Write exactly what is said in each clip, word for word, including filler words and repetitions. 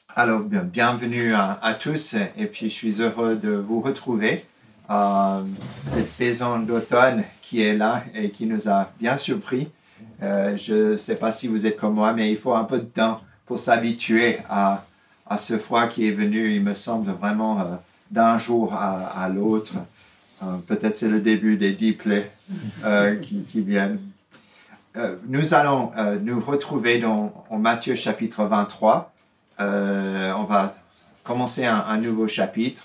Alors, bien, bienvenue à, à tous et puis je suis heureux de vous retrouver. Euh, cette saison d'automne qui est là et qui nous a bien surpris. Euh, je ne sais pas si vous êtes comme moi, mais il faut un peu de temps pour s'habituer à, à ce froid qui est venu, il me semble, vraiment euh, d'un jour à, à l'autre. Euh, peut-être c'est le début des dix plaies euh, qui, qui viennent. Euh, nous allons euh, nous retrouver dans en Matthieu chapitre vingt-trois. Euh, on va commencer un, un nouveau chapitre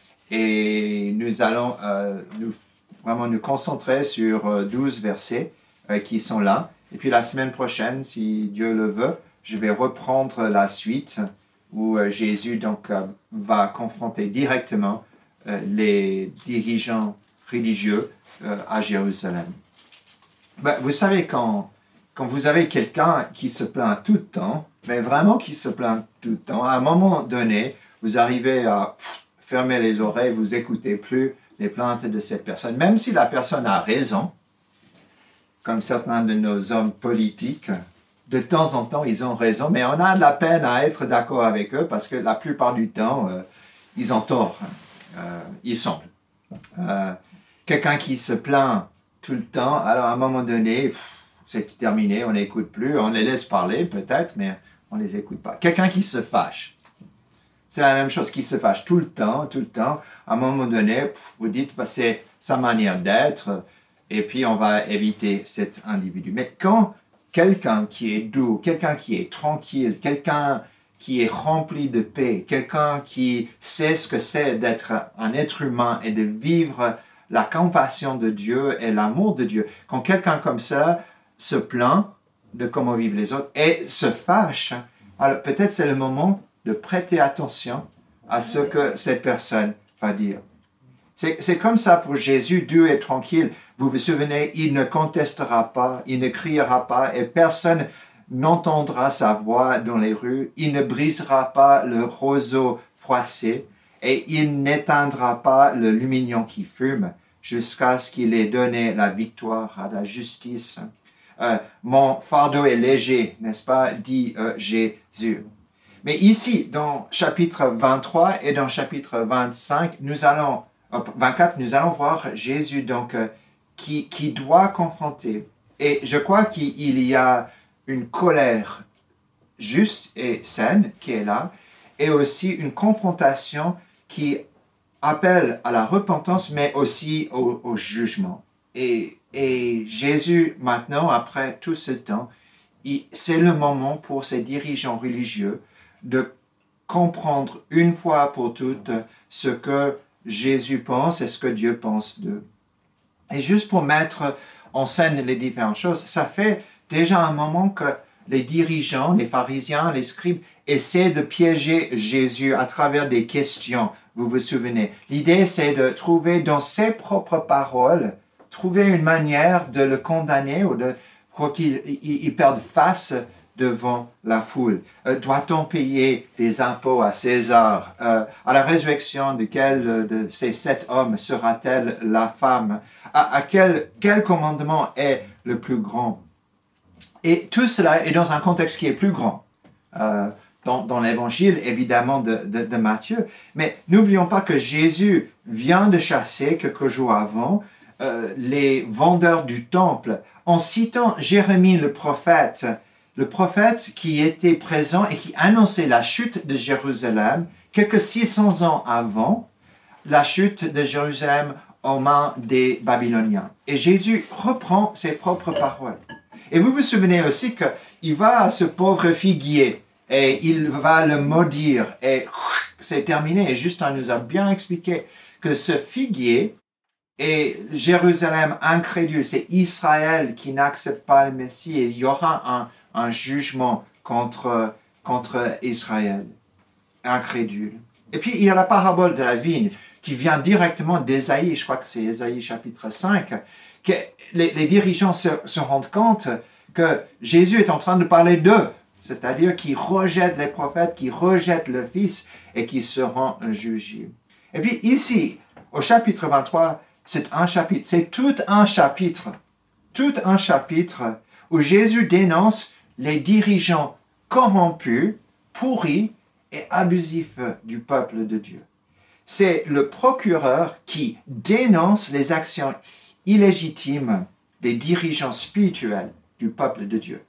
et nous allons euh, nous, vraiment nous concentrer sur euh, douze versets euh, qui sont là. Et puis la semaine prochaine, si Dieu le veut, je vais reprendre la suite où euh, Jésus donc, euh, va confronter directement euh, les dirigeants religieux euh, à Jérusalem. Ben, vous savez, quand, quand vous avez quelqu'un qui se plaint tout le temps, mais vraiment qui se plaint tout le temps, à un moment donné, vous arrivez à pff, fermer les oreilles, vous n'écoutez plus les plaintes de cette personne, même si la personne a raison, comme certains de nos hommes politiques, de temps en temps, ils ont raison, mais on a de la peine à être d'accord avec eux parce que la plupart du temps, euh, ils ont tort, euh, il semble. Euh, quelqu'un qui se plaint tout le temps, alors à un moment donné, pff, c'est terminé, on n'écoute plus, on les laisse parler peut-être, mais on ne les écoute pas. Quelqu'un qui se fâche, c'est la même chose, qui se fâche tout le temps, tout le temps, à un moment donné, pff, vous dites, bah, c'est sa manière d'être, et puis on va éviter cet individu. Mais quand quelqu'un qui est doux, quelqu'un qui est tranquille, quelqu'un qui est rempli de paix, quelqu'un qui sait ce que c'est d'être un être humain et de vivre la compassion de Dieu et l'amour de Dieu. Quand quelqu'un comme ça se plaint de comment vivent les autres et se fâche, alors peut-être c'est le moment de prêter attention à ce que cette personne va dire. C'est, c'est comme ça pour Jésus, doux et tranquille. Vous vous souvenez, il ne contestera pas, il ne criera pas et personne n'entendra sa voix dans les rues. Il ne brisera pas le roseau froissé et il n'éteindra pas le lumignon qui fume jusqu'à ce qu'il ait donné la victoire à la justice. Euh, mon fardeau est léger, n'est-ce pas, dit euh, Jésus. Mais ici, dans chapitre vingt-trois et dans chapitre vingt-cinq, nous allons, euh, vingt-quatre, nous allons voir Jésus donc euh, qui, qui doit confronter. Et je crois qu'il y a une colère juste et saine qui est là, et aussi une confrontation qui appelle à la repentance, mais aussi au, au jugement. Et, et Jésus, maintenant, après tout ce temps, il, c'est le moment pour ces dirigeants religieux de comprendre une fois pour toutes ce que Jésus pense et ce que Dieu pense d'eux. Et juste pour mettre en scène les différentes choses, ça fait déjà un moment que les dirigeants, les pharisiens, les scribes essaient de piéger Jésus à travers des questions. Vous vous souvenez? L'idée, c'est de trouver dans ses propres paroles, trouver une manière de le condamner ou de pour qu'il il, il perde face devant la foule. Euh, doit-on payer des impôts à César? Euh, à la résurrection de quel de ces sept hommes sera-t-elle la femme? À, à quel, quel commandement est le plus grand? Et tout cela est dans un contexte qui est plus grand. Euh, Dans, dans l'évangile, évidemment, de, de, de Matthieu. Mais n'oublions pas que Jésus vient de chasser, quelques jours avant, euh, les vendeurs du temple, en citant Jérémie le prophète, le prophète qui était présent et qui annonçait la chute de Jérusalem, quelques six cents ans avant, la chute de Jérusalem aux mains des Babyloniens. Et Jésus reprend ses propres paroles. Et vous vous souvenez aussi qu'il va à ce pauvre figuier, et il va le maudire, et c'est terminé. Et Justin nous a bien expliqué que ce figuier est Jérusalem incrédule, c'est Israël qui n'accepte pas le Messie, et il y aura un, un jugement contre, contre Israël, incrédule. Et puis il y a la parabole de la vigne, qui vient directement d'Ésaïe, je crois que c'est Ésaïe chapitre cinq, que les, les dirigeants se, se rendent compte que Jésus est en train de parler d'eux, c'est-à-dire qui rejettent les prophètes, qui rejettent le Fils et qui seront jugés. Et puis ici, au chapitre vingt-trois, c'est un chapitre, c'est tout un chapitre, tout un chapitre où Jésus dénonce les dirigeants corrompus, pourris et abusif du peuple de Dieu. C'est le procureur qui dénonce les actions illégitimes des dirigeants spirituels du peuple de Dieu.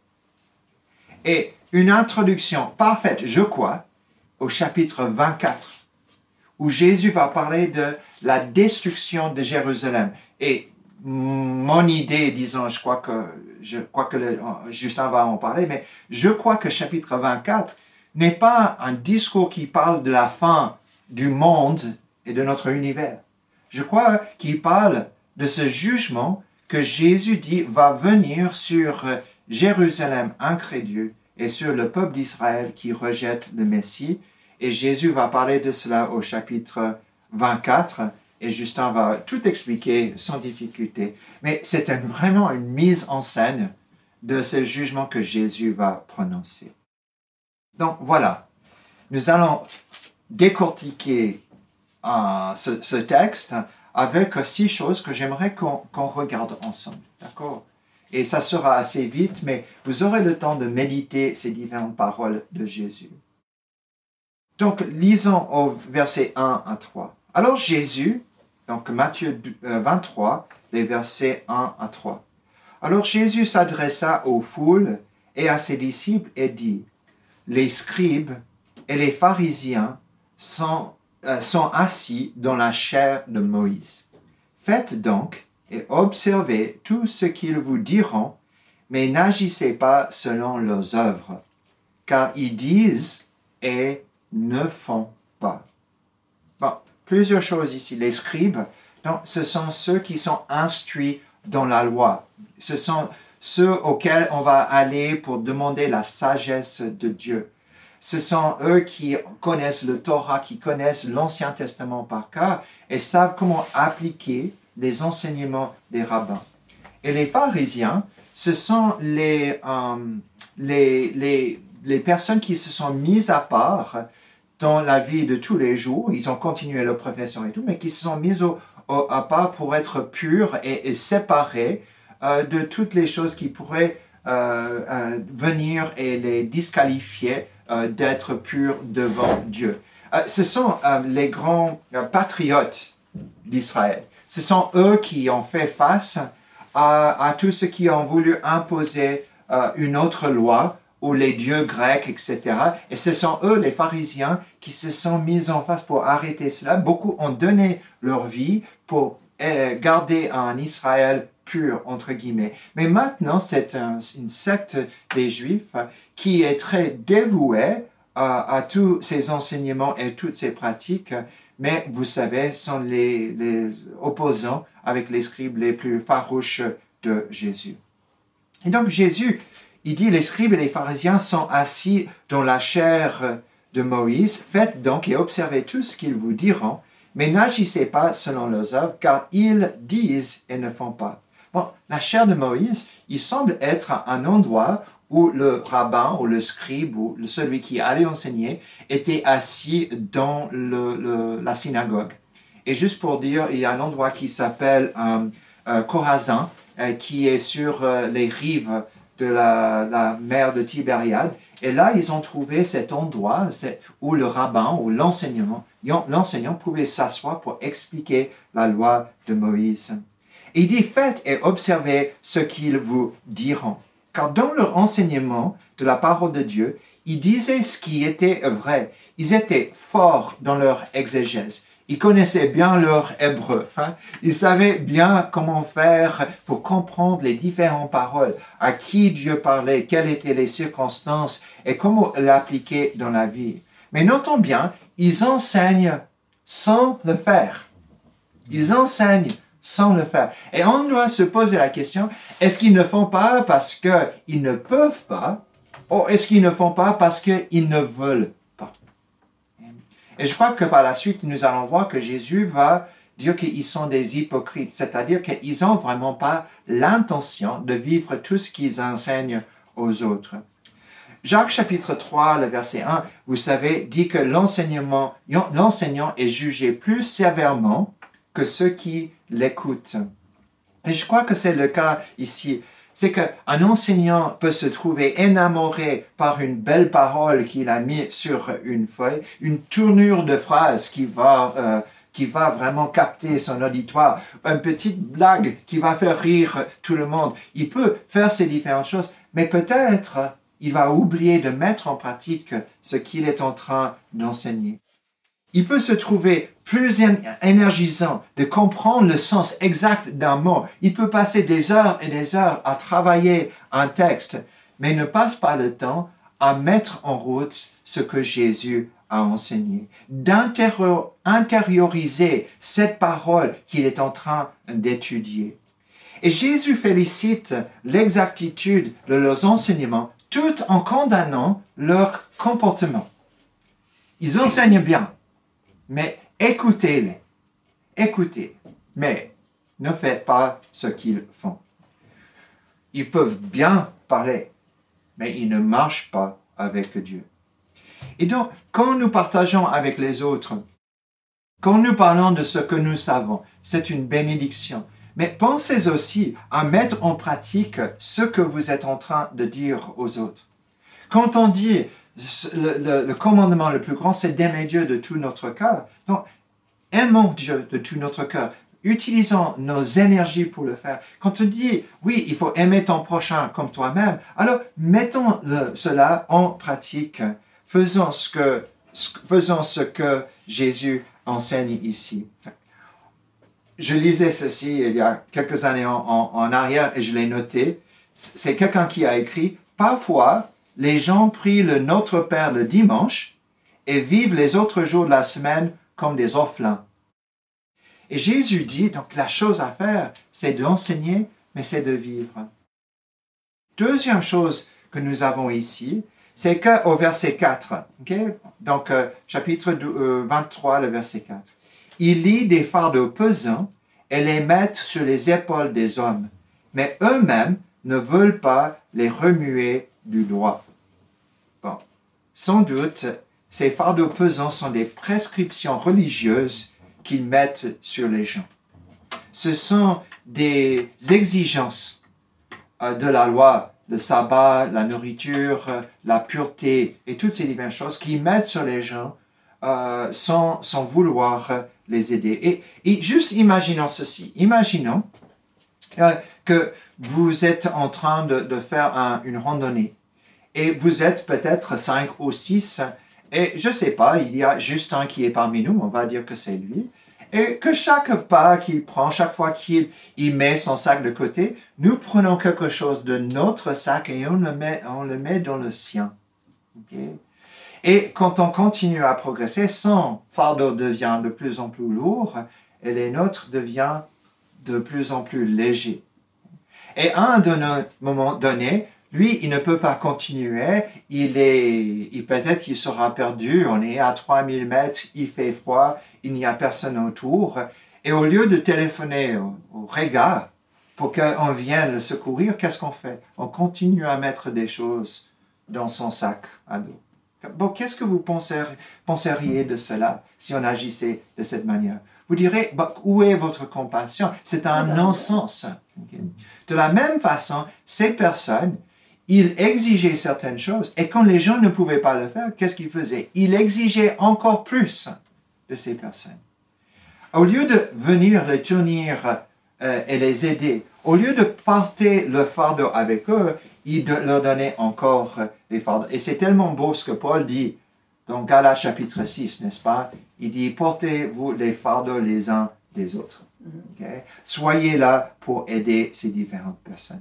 Et une introduction parfaite, je crois, au chapitre vingt-quatre, où Jésus va parler de la destruction de Jérusalem. Et mon idée, disons, je crois que, je crois que le, Justin va en parler, mais je crois que chapitre vingt-quatre n'est pas un discours qui parle de la fin du monde et de notre univers. Je crois qu'il parle de ce jugement que Jésus dit va venir sur Jérusalem incrédule et sur le peuple d'Israël qui rejette le Messie. Et Jésus va parler de cela au chapitre vingt-quatre, et Justin va tout expliquer sans difficulté. Mais c'est un, vraiment une mise en scène de ce jugement que Jésus va prononcer. Donc voilà, nous allons décortiquer euh, ce, ce texte avec six choses que j'aimerais qu'on, qu'on regarde ensemble. D'accord ? Et ça sera assez vite, mais vous aurez le temps de méditer ces différentes paroles de Jésus. Donc, lisons au verset un à trois. Alors Jésus, donc Matthieu vingt-trois, les versets un à trois. Alors Jésus s'adressa aux foules et à ses disciples et dit, « Les scribes et les pharisiens sont, euh, sont assis dans la chaire de Moïse. Faites donc et observez tout ce qu'ils vous diront, mais n'agissez pas selon leurs œuvres, car ils disent et ne font pas. » Bon, plusieurs choses ici. Les scribes, donc, ce sont ceux qui sont instruits dans la loi. Ce sont ceux auxquels on va aller pour demander la sagesse de Dieu. Ce sont eux qui connaissent le Torah, qui connaissent l'Ancien Testament par cœur et savent comment appliquer les enseignements des rabbins. Et les pharisiens, ce sont les, euh, les, les, les personnes qui se sont mises à part dans la vie de tous les jours. Ils ont continué leur profession et tout, mais qui se sont mis au, au, à part pour être purs et, et séparés euh, de toutes les choses qui pourraient euh, euh, venir et les disqualifier euh, d'être purs devant Dieu. Euh, ce sont euh, les grands euh, patriotes d'Israël. Ce sont eux qui ont fait face à, à tous ceux qui ont voulu imposer euh, une autre loi ou les dieux grecs, et cetera. Et ce sont eux, les pharisiens, qui se sont mis en face pour arrêter cela. Beaucoup ont donné leur vie pour euh, garder un Israël pur, entre guillemets. Mais maintenant, c'est un, une secte des Juifs qui est très dévouée euh, à tous ces enseignements et toutes ces pratiques. Mais vous savez, sont les, les opposants avec les scribes les plus farouches de Jésus. Et donc Jésus, il dit, les scribes et les pharisiens sont assis dans la chaire de Moïse. Faites donc et observez tout ce qu'ils vous diront, mais n'agissez pas selon leurs œuvres, car ils disent et ne font pas. Bon, la chaire de Moïse, il semble être un endroit où le rabbin ou le scribe ou celui qui allait enseigner était assis dans le, le, la synagogue. Et juste pour dire, il y a un endroit qui s'appelle euh, euh, Chorazin, euh, qui est sur euh, les rives de la, la mer de Tibériade. Et là, ils ont trouvé cet endroit où le rabbin ou l'enseignant, l'enseignant pouvait s'asseoir pour expliquer la loi de Moïse. Et il dit, faites et observez ce qu'ils vous diront. Car dans leur enseignement de la parole de Dieu, ils disaient ce qui était vrai. Ils étaient forts dans leur exégèse. Ils connaissaient bien leur hébreu. Hein? Ils savaient bien comment faire pour comprendre les différentes paroles, à qui Dieu parlait, quelles étaient les circonstances et comment l'appliquer dans la vie. Mais notons bien, ils enseignent sans le faire. Ils enseignent sans le faire. Et on doit se poser la question, est-ce qu'ils ne font pas parce qu'ils ne peuvent pas, ou est-ce qu'ils ne font pas parce qu'ils ne veulent pas? Et je crois que par la suite, nous allons voir que Jésus va dire qu'ils sont des hypocrites, c'est-à-dire qu'ils n'ont vraiment pas l'intention de vivre tout ce qu'ils enseignent aux autres. Jacques chapitre trois, le verset un, vous savez, dit que l'enseignement, l'enseignant est jugé plus sévèrement que ceux qui l'écoutent. Et je crois que c'est le cas ici. c'est qu'un enseignant peut se trouver énamoré par une belle parole qu'il a mise sur une feuille, une tournure de phrase qui va, euh, qui va vraiment capter son auditoire, une petite blague qui va faire rire tout le monde. Il peut faire ces différentes choses, mais peut-être il va oublier de mettre en pratique ce qu'il est en train d'enseigner. Il peut se trouver plus énergisant de comprendre le sens exact d'un mot. Il peut passer des heures et des heures à travailler un texte, mais ne passe pas le temps à mettre en route ce que Jésus a enseigné, d'intérioriser cette parole qu'il est en train d'étudier. Et Jésus félicite l'exactitude de leurs enseignements tout en condamnant leur comportement. Ils enseignent bien, mais écoutez-les, écoutez, mais ne faites pas ce qu'ils font. Ils peuvent bien parler, mais ils ne marchent pas avec Dieu. Et donc, quand nous partageons avec les autres, quand nous parlons de ce que nous savons, c'est une bénédiction. Mais pensez aussi à mettre en pratique ce que vous êtes en train de dire aux autres. Quand on dit le, le, le commandement le plus grand, c'est d'aimer Dieu de tout notre cœur. Donc, aimons Dieu de tout notre cœur. Utilisons nos énergies pour le faire. Quand on dit, oui, il faut aimer ton prochain comme toi-même, alors mettons le, cela en pratique. Faisons ce que, faisons ce que Jésus enseigne ici. Je lisais ceci il y a quelques années en, en, en arrière et je l'ai noté. C'est quelqu'un qui a écrit, parfois, les gens prient le Notre Père le dimanche et vivent les autres jours de la semaine comme des orphelins. Et Jésus dit, donc la chose à faire, c'est d'enseigner, mais c'est de vivre. Deuxième chose que nous avons ici, c'est qu'au verset quatre, okay? donc euh, chapitre vingt-trois, le verset quatre, il lit des fardeaux pesants et les met sur les épaules des hommes, mais eux-mêmes ne veulent pas les remuer du doigt. Bon, sans doute, ces fardeaux pesants sont des prescriptions religieuses qu'ils mettent sur les gens. Ce sont des exigences euh, de la loi, le sabbat, la nourriture, la pureté et toutes ces diverses choses qu'ils mettent sur les gens euh, sans, sans vouloir les aider. Et, et juste imaginons ceci. Imaginons euh, que vous êtes en train de, de faire un, une randonnée et vous êtes peut-être cinq ou six et je ne sais pas, il y a juste un qui est parmi nous, on va dire que c'est lui. Et que chaque pas qu'il prend, chaque fois qu'il il met son sac de côté, nous prenons quelque chose de notre sac et on le met, on le met dans le sien. Okay? Et quand on continue à progresser, son fardeau devient de plus en plus lourd et les nôtres deviennent de plus en plus légers. Et à un moment donné, lui, il ne peut pas continuer, il est, il, peut-être qu'il sera perdu, on est à trois mille mètres, il fait froid, il n'y a personne autour, et au lieu de téléphoner au, au regard pour qu'on vienne le secourir, qu'est-ce qu'on fait? On continue à mettre des choses dans son sac à dos. Bon, qu'est-ce que vous penseriez, penseriez de cela si on agissait de cette manière? Vous direz, bah, où est votre compassion? C'est un non-sens. Okay? De la même façon, ces personnes, ils exigeaient certaines choses, et quand les gens ne pouvaient pas le faire, qu'est-ce qu'ils faisaient? Ils exigeaient encore plus de ces personnes. Au lieu de venir les tenir euh, et les aider, au lieu de porter le fardeau avec eux, ils de, leur donnaient encore les fardeaux. Et c'est tellement beau ce que Paul dit dans Galates chapitre six, n'est-ce pas? Il dit, portez-vous les fardeaux les uns des autres. Okay? Soyez là pour aider ces différentes personnes.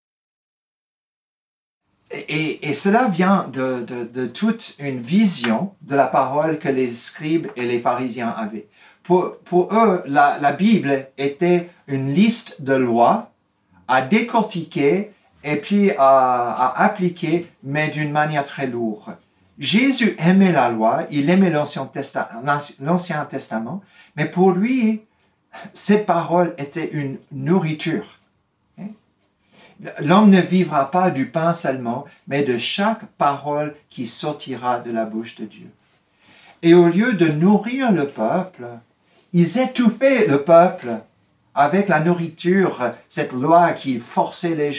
Et, et cela vient de, de, de toute une vision de la parole que les scribes et les pharisiens avaient. Pour, pour eux, la, la Bible était une liste de lois à décortiquer et puis à, à appliquer, mais d'une manière très lourde. Jésus aimait la loi, il aimait l'Ancien Testament, l'Ancien Testament, mais pour lui, cette parole était une nourriture. L'homme ne vivra pas du pain seulement, mais de chaque parole qui sortira de la bouche de Dieu. Et au lieu de nourrir le peuple, ils étouffaient le peuple avec la nourriture, cette loi qui forçait les gens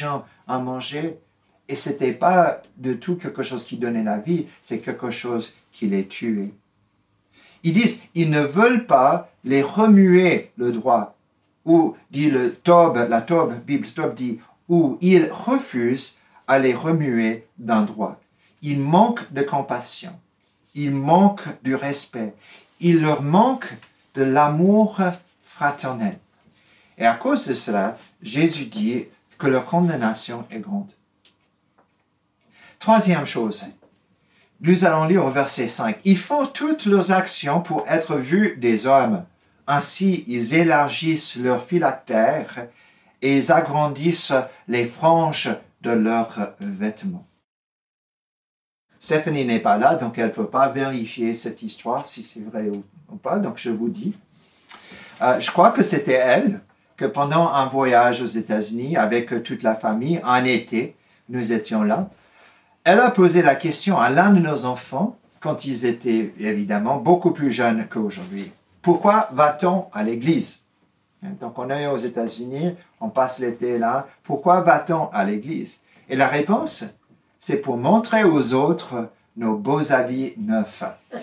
à manger. Et ce n'était pas de tout quelque chose qui donnait la vie, c'est quelque chose qui les tuait. Ils disent, ils ne veulent pas les remuer le droit. Ou, dit le Tob, la Tob, Bible Tob dit, ou ils refusent à les remuer d'un droit. Ils manquent de compassion. Ils manquent du respect. Il leur manque de l'amour fraternel. Et à cause de cela, Jésus dit que leur condamnation est grande. Troisième chose, nous allons lire au verset cinq. Ils font toutes leurs actions pour être vus des hommes. Ainsi, ils élargissent leurs phylactères et ils agrandissent les franges de leurs vêtements. Stéphanie n'est pas là, donc elle ne peut pas vérifier cette histoire, si c'est vrai ou, ou pas, donc je vous dis. Euh, je crois que c'était elle, que pendant un voyage aux États-Unis avec toute la famille, en été, nous étions là, elle a posé la question à l'un de nos enfants, quand ils étaient évidemment beaucoup plus jeunes qu'aujourd'hui. Pourquoi va-t-on à l'église? Donc on est aux États-Unis, on passe l'été là. Pourquoi va-t-on à l'église? Et la réponse, c'est pour montrer aux autres nos beaux habits neufs.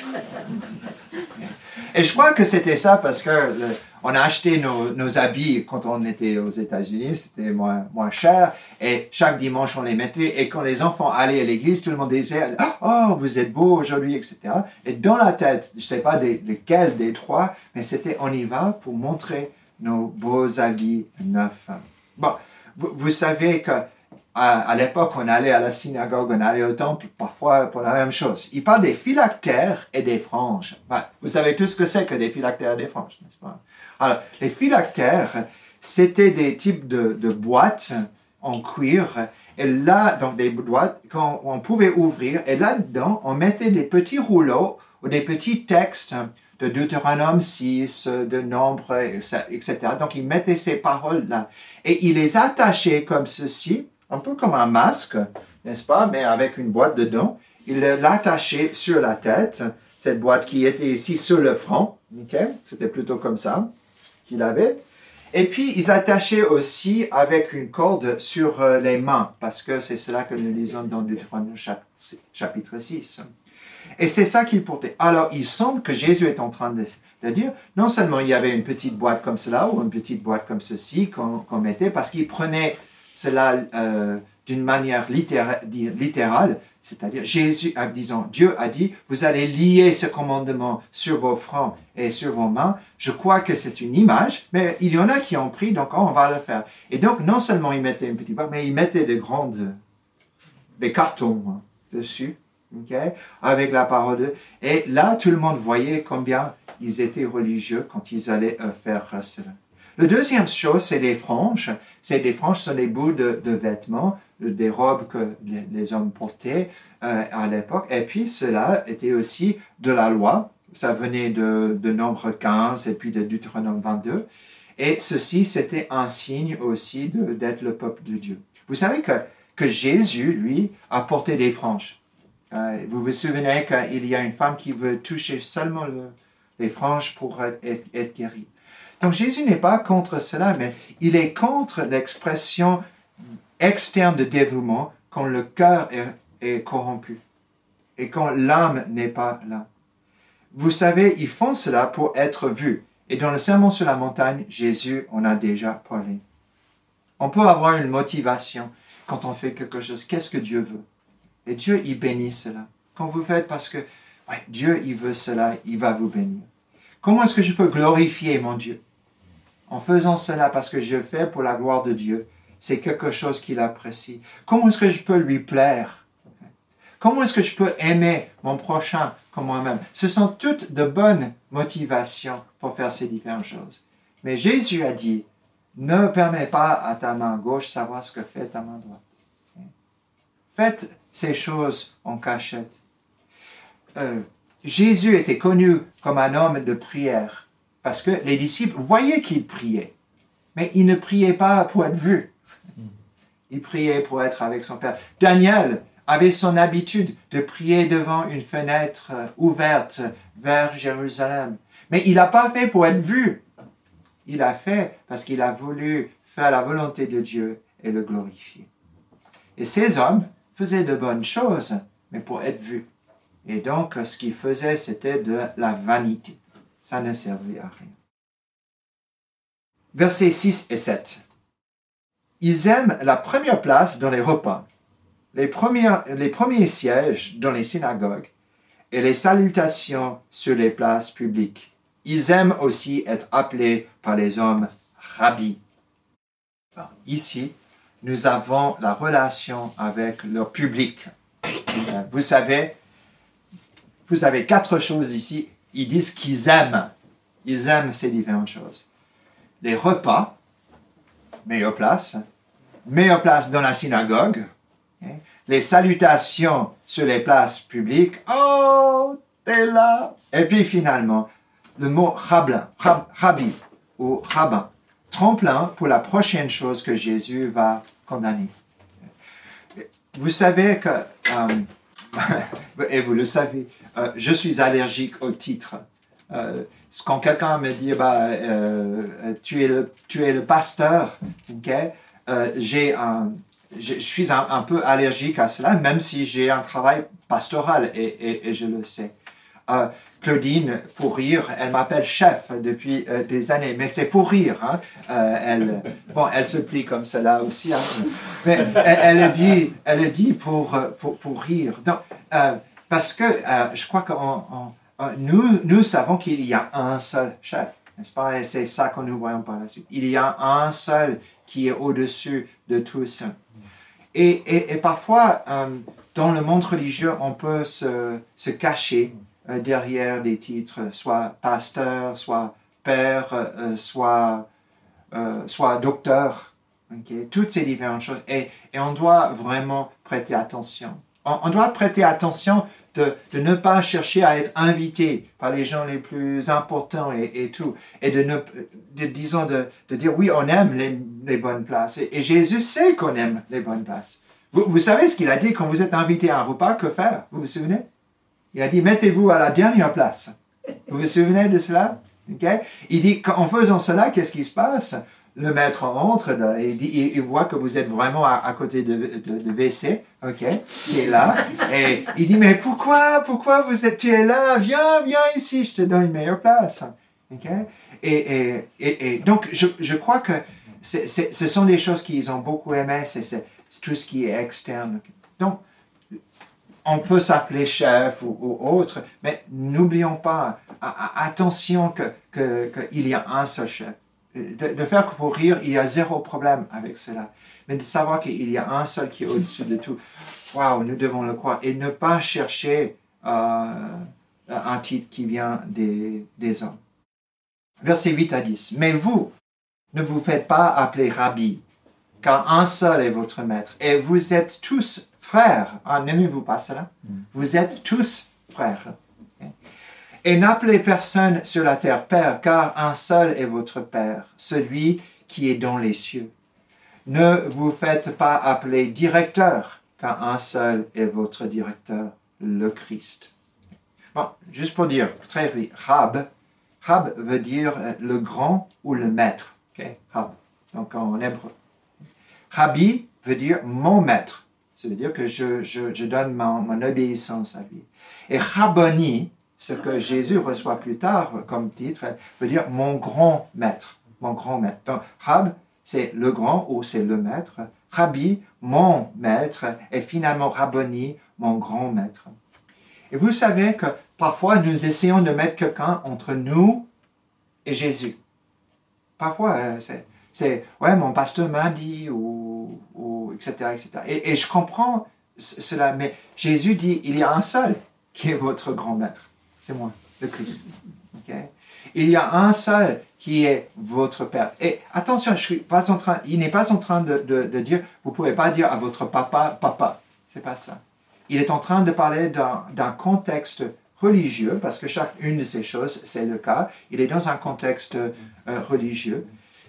Et je crois que c'était ça parce que le, on a acheté nos, nos habits quand on était aux États-Unis, c'était moins, moins cher, et chaque dimanche on les mettait, et quand les enfants allaient à l'église, tout le monde disait « Oh, vous êtes beaux aujourd'hui, et cetera » Et dans la tête, je ne sais pas des, lesquels des trois, mais c'était « On y va pour montrer nos beaux habits neufs. » Bon, vous, vous savez que À, à l'époque, on allait à la synagogue, on allait au temple, parfois pour la même chose. Il parle des phylactères et des franges. Ben, vous savez tout ce que c'est que des phylactères et des franges, n'est-ce pas? Alors, les phylactères, c'était des types de, de boîtes en cuir. Et là, donc des boîtes qu'on on pouvait ouvrir. Et là-dedans, on mettait des petits rouleaux ou des petits textes de Deutéronome six, de Nombre, et cetera. Donc, ils mettaient ces paroles-là. Et ils les attachaient comme ceci, un peu comme un masque, n'est-ce pas, mais avec une boîte dedans. Il l'attachait sur la tête, cette boîte qui était ici sur le front. Okay? C'était plutôt comme ça qu'il avait. Et puis, ils attachaient aussi avec une corde sur les mains, parce que c'est cela que nous lisons dans Deutéronome chapitre six. Et c'est ça qu'il portait. Alors, il semble que Jésus est en train de, de dire, non seulement il y avait une petite boîte comme cela, ou une petite boîte comme ceci qu'on, qu'on mettait, parce qu'il prenait cela euh, d'une manière littéra- littérale, c'est-à-dire Jésus, euh, disons, Dieu a dit, vous allez lier ce commandement sur vos fronts et sur vos mains. Je crois que c'est une image, mais il y en a qui ont pris, donc on va le faire. Et donc, non seulement ils mettaient une petite boîte, mais ils mettaient des grandes, des cartons hein, dessus, okay, avec la parole de... Et là, tout le monde voyait combien ils étaient religieux quand ils allaient euh, faire euh, cela. La deuxième chose, c'est les franges. C'est des franges, ce sont des bouts de, de vêtements, des robes que les, les hommes portaient euh, à l'époque. Et puis, cela était aussi de la loi. Ça venait de, de Nombre quinze et puis de Deutéronome vingt-deux. Et ceci, c'était un signe aussi de, d'être le peuple de Dieu. Vous savez que, que Jésus, lui, a porté des franges. Euh, vous vous souvenez qu'il y a une femme qui veut toucher seulement le, les franges pour être, être, être guérie. Donc Jésus n'est pas contre cela, mais il est contre l'expression externe de dévouement quand le cœur est, est corrompu et quand l'âme n'est pas là. Vous savez, ils font cela pour être vus. Et dans le Sermon sur la montagne, Jésus en a déjà parlé. On peut avoir une motivation quand on fait quelque chose. Qu'est-ce que Dieu veut? Et Dieu, il bénit cela. Quand vous faites parce que ouais, Dieu, il veut cela, il va vous bénir. Comment est-ce que je peux glorifier mon Dieu? En faisant cela parce que je fais pour la gloire de Dieu, c'est quelque chose qu'il apprécie. Comment est-ce que je peux lui plaire? Comment est-ce que je peux aimer mon prochain comme moi-même? Ce sont toutes de bonnes motivations pour faire ces différentes choses. Mais Jésus a dit, ne permets pas à ta main gauche savoir ce que fait ta main droite. Faites ces choses en cachette. Euh, Jésus était connu comme un homme de prière. Parce que les disciples voyaient qu'il priait, mais il ne priait pas pour être vu. Il priait pour être avec son Père. Daniel avait son habitude de prier devant une fenêtre ouverte vers Jérusalem. Mais il n'a pas fait pour être vu. Il a fait parce qu'il a voulu faire la volonté de Dieu et le glorifier. Et ces hommes faisaient de bonnes choses, mais pour être vus. Et donc, ce qu'ils faisaient, c'était de la vanité. Ça ne servait à rien. Versets six et sept. Ils aiment la première place dans les repas, les, premiers, les premiers sièges dans les synagogues et les salutations sur les places publiques. Ils aiment aussi être appelés par les hommes rabbis. Ici, nous avons la relation avec leur public. Vous savez, vous avez quatre choses ici. Ils disent qu'ils aiment. Ils aiment ces différentes choses. Les repas, meilleure place. Meilleure place dans la synagogue. Les salutations sur les places publiques. Oh, t'es là. Et puis finalement, le mot rabbin, rab, rabbi ou rabbin. Tremplin pour la prochaine chose que Jésus va condamner. Vous savez que, euh, et vous le savez, euh, je suis allergique au titre. Euh, quand quelqu'un me dit, bah, euh, tu, es le, tu es le pasteur, okay? euh, j'ai un, je, je suis un, un peu allergique à cela, même si j'ai un travail pastoral et, et, et je le sais. Euh, Claudine, pour rire, elle m'appelle chef depuis euh, des années, mais c'est pour rire. Hein. Euh, elle, bon, elle se plie comme cela aussi, hein. Mais elle, elle dit, elle dit pour, pour, pour rire. Donc, euh, parce que euh, je crois que on, on, nous, nous savons qu'il y a un seul chef, n'est-ce pas? Et c'est ça que nous voyons par la suite. Il y a un seul qui est au-dessus de tous. Et, et, et parfois, euh, dans le monde religieux, on peut se, se cacher derrière des titres, soit pasteur, soit père, euh, soit, euh, soit docteur. Okay? Toutes ces différentes choses. Et, et on doit vraiment prêter attention. On, on doit prêter attention de, de ne pas chercher à être invité par les gens les plus importants et, et tout. Et de, ne, de, disons, de, de dire, oui, on aime les, les bonnes places. Et, et Jésus sait qu'on aime les bonnes places. Vous, vous savez ce qu'il a dit quand vous êtes invité à un repas, que faire? Vous vous souvenez? Il a dit, mettez-vous à la dernière place. Vous vous souvenez de cela? Okay? Il dit, en faisant cela, qu'est-ce qui se passe? Le maître entre, et il, dit, il voit que vous êtes vraiment à, à côté de, de, de W C, ok, qui est là. Et il dit, mais pourquoi, pourquoi vous êtes, tu es là? Viens, viens ici, je te donne une meilleure place. Okay? Et, et, et, et donc, je, je crois que c'est, c'est, ce sont des choses qu'ils ont beaucoup aimé, c'est, c'est tout ce qui est externe. Donc, on peut s'appeler chef ou, ou autre, mais n'oublions pas, a, a, attention que, que, qu'il y a un seul chef. De, de faire que pour rire, il y a zéro problème avec cela. Mais de savoir qu'il y a un seul qui est au-dessus de tout, waouh, nous devons le croire. Et ne pas chercher euh, un titre qui vient des, des hommes. Versets huit à dix. Mais vous, ne vous faites pas appeler rabbi, car un seul est votre maître. Et vous êtes tous frères. Ah, n'aimez-vous pas cela? Mm. Vous êtes tous frères. Okay. Et n'appelez personne sur la terre Père, car un seul est votre Père, celui qui est dans les cieux. Ne vous faites pas appeler directeur, car un seul est votre directeur, le Christ. Bon, juste pour dire, très vite, Rab, Rab veut dire le grand ou le maître. Okay? Rab, donc en hébreu. Rabbi veut dire mon maître. Ça veut dire que je, je, je donne mon, mon obéissance à lui. Et Rabboni, ce que Jésus reçoit plus tard comme titre, veut dire mon grand maître. Mon grand maître. Donc, Rab, c'est le grand ou c'est le maître. Rabbi, mon maître. Et finalement, Rabboni, mon grand maître. Et vous savez que parfois, nous essayons de mettre quelqu'un entre nous et Jésus. Parfois, c'est, c'est ouais, mon pasteur m'a dit, ou, ou et cetera, et cetera. Et, et je comprends cela, mais Jésus dit, il y a un seul qui est votre grand maître. C'est moi, le Christ. Okay? Il y a un seul qui est votre Père. Et attention, je suis pas en train, il n'est pas en train de, de, de dire, vous ne pouvez pas dire à votre papa, papa. C'est pas ça. Il est en train de parler d'un, d'un contexte religieux, parce que chacune de ces choses, c'est le cas. Il est dans un contexte euh, religieux.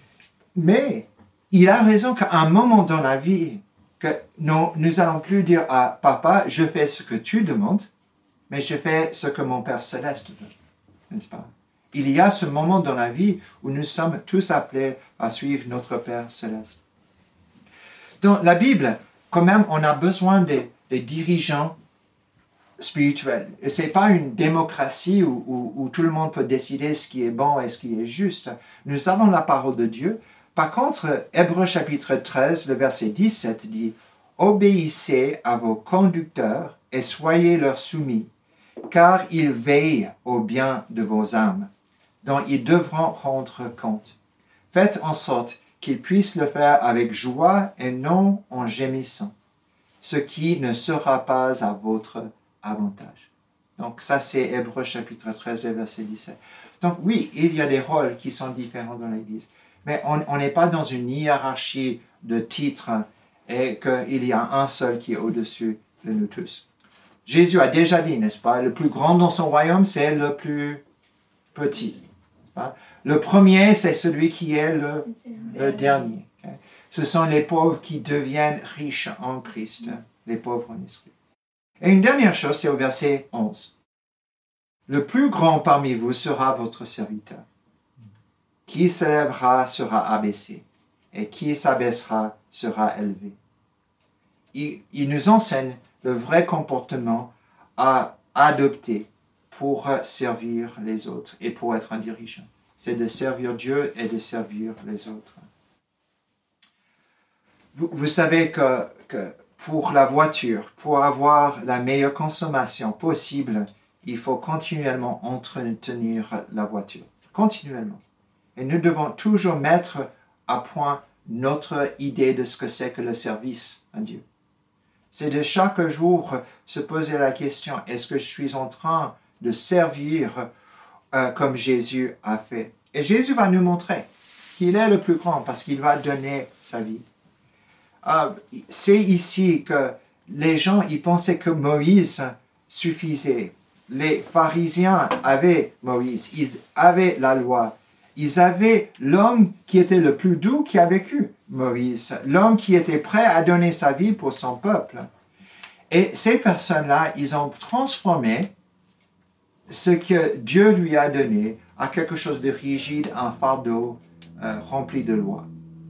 Mais il a raison qu'à un moment dans la vie, que nous n'allons plus dire à papa, je fais ce que tu demandes, mais je fais ce que mon Père Céleste veut. N'est-ce pas? Il y a ce moment dans la vie où nous sommes tous appelés à suivre notre Père Céleste. Dans la Bible, quand même, on a besoin des, des dirigeants spirituels. Et ce n'est pas une démocratie où, où, où tout le monde peut décider ce qui est bon et ce qui est juste. Nous avons la parole de Dieu. Par contre, Hébreux chapitre treize, le verset dix-sept dit « Obéissez à vos conducteurs et soyez leur soumis, car ils veillent au bien de vos âmes, dont ils devront rendre compte. Faites en sorte qu'ils puissent le faire avec joie et non en gémissant, ce qui ne sera pas à votre avantage. » Donc ça c'est Hébreux chapitre treize, verset dix-sept. Donc oui, il y a des rôles qui sont différents dans l'Église, mais on n'est pas dans une hiérarchie de titres et qu'il y a un seul qui est au-dessus de nous tous. Jésus a déjà dit, n'est-ce pas, le plus grand dans son royaume, c'est le plus petit. Le premier, c'est celui qui est le, le dernier. Okay? Ce sont les pauvres qui deviennent riches en Christ, les pauvres en esprit. Et une dernière chose, c'est au verset onze. Le plus grand parmi vous sera votre serviteur. Qui s'élèvera sera abaissé, et qui s'abaissera sera élevé. Il, il nous enseigne le vrai comportement à adopter pour servir les autres et pour être un dirigeant. C'est de servir Dieu et de servir les autres. Vous, vous savez que, que pour la voiture, pour avoir la meilleure consommation possible, il faut continuellement entretenir la voiture. Continuellement. Et nous devons toujours mettre à point notre idée de ce que c'est que le service à Dieu. C'est de chaque jour se poser la question, est-ce que je suis en train de servir euh, comme Jésus a fait? Et Jésus va nous montrer qu'il est le plus grand parce qu'il va donner sa vie. Euh, c'est ici que les gens, ils pensaient que Moïse suffisait. Les pharisiens avaient Moïse, ils avaient la loi. Ils avaient l'homme qui était le plus doux qui a vécu, Moïse, l'homme qui était prêt à donner sa vie pour son peuple. Et ces personnes-là, ils ont transformé ce que Dieu lui a donné à quelque chose de rigide, un fardeau euh, rempli de lois.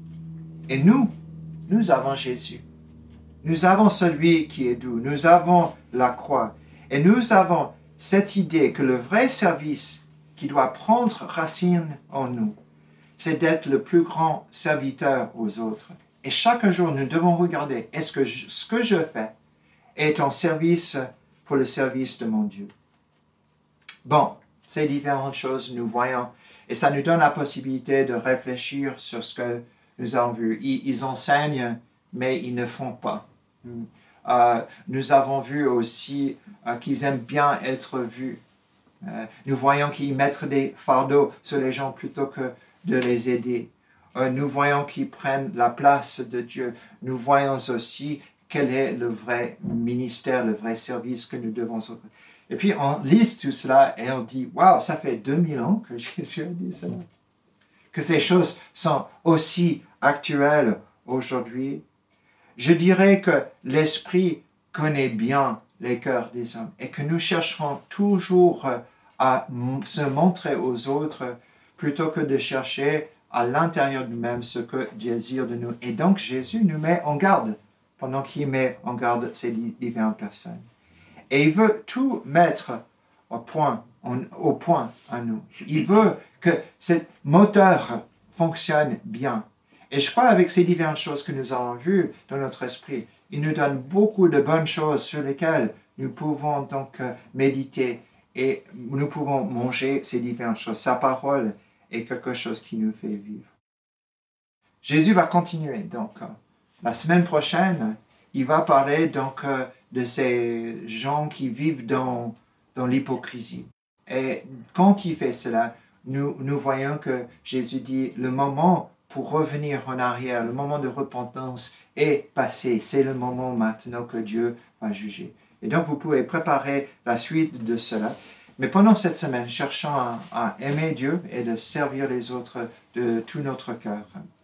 Et nous, nous avons Jésus. Nous avons celui qui est doux. Nous avons la croix. Et nous avons cette idée que le vrai service qui doit prendre racine en nous, c'est d'être le plus grand serviteur aux autres. Et chaque jour, nous devons regarder, est-ce que je, ce que je fais est en service pour le service de mon Dieu? Bon, ces différentes choses, nous voyons, et ça nous donne la possibilité de réfléchir sur ce que nous avons vu. Ils, ils enseignent, mais ils ne font pas. Euh, nous avons vu aussi euh, qu'ils aiment bien être vus. Euh, nous voyons qu'ils mettent des fardeaux sur les gens plutôt que de les aider. Euh, nous voyons qu'ils prennent la place de Dieu. Nous voyons aussi quel est le vrai ministère, le vrai service que nous devons offrir. Et puis on lit tout cela et on dit, waouh, ça fait deux mille ans que Jésus a dit cela. Que ces choses sont aussi actuelles aujourd'hui. Je dirais que l'Esprit connaît bien les cœurs des hommes et que nous chercherons toujours à se montrer aux autres plutôt que de chercher à l'intérieur de nous-mêmes ce que Dieu désire de nous. Et donc Jésus nous met en garde pendant qu'il met en garde ces différentes personnes. Et il veut tout mettre au point, en, au point à nous. Il veut que ce moteur fonctionne bien. Et je crois avec ces différentes choses que nous avons vues dans notre esprit, il nous donne beaucoup de bonnes choses sur lesquelles nous pouvons donc méditer et nous pouvons manger ces différentes choses. Sa parole est quelque chose qui nous fait vivre. Jésus va continuer. Donc, la semaine prochaine, il va parler donc de ces gens qui vivent dans, dans l'hypocrisie. Et quand il fait cela, nous, nous voyons que Jésus dit le moment pour revenir en arrière, le moment de repentance est passé. C'est le moment maintenant que Dieu va juger. Et donc, vous pouvez préparer la suite de cela. Mais pendant cette semaine, cherchons à, à aimer Dieu et de servir les autres de tout notre cœur.